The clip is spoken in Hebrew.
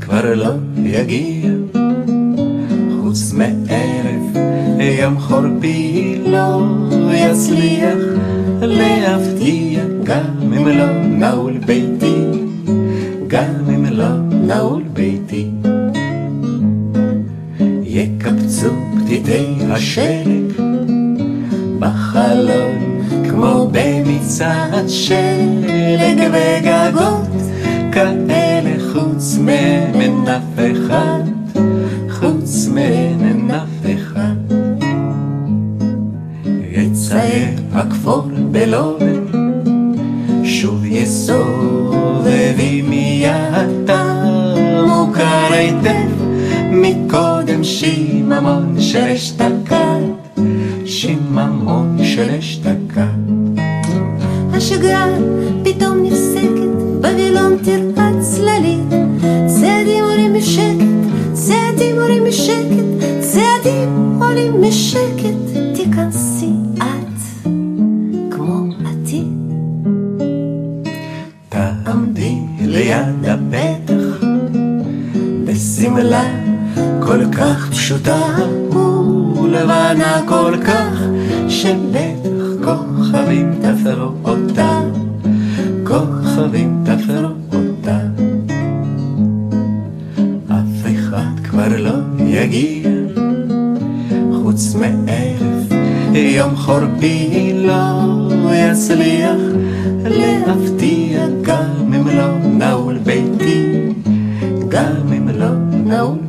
כבר לא יגיע, חוץ מערב יום חורפי לא יצליח להפתיע, גם אם לא נעול ביתי, גם אם לא נעול ביתי. יקפצו פתיתי השלג בחלון כמו במצעד שלג, וגגות כאלה חוץ ממנף אחד, חוץ ממנף אחד. יצייר הכפור בלובן, שוב יסובבי מיד מוכר היטב מקודם, שיממון של אשתקד, שיממון של אשתקד. השגרה פתאום נפסקת, בבילון תרפת צללית, צעדים עולים בשקט, צעדים עולים בשקט, צעדים עולים בשקט. תיכנסי את כמו עתיד, תעמדי ליד הפתח בשמלה כל כך פשוטה ולבנה כל כך, שבטח כוכבים תפרו אותה, כוכבים תפרו אותה. אף אחד כבר לא יגיע, חוץ מערב יום חורפי לא יצליח להפתיע, גם אם לא נעול ביתי, גם אם לא נעול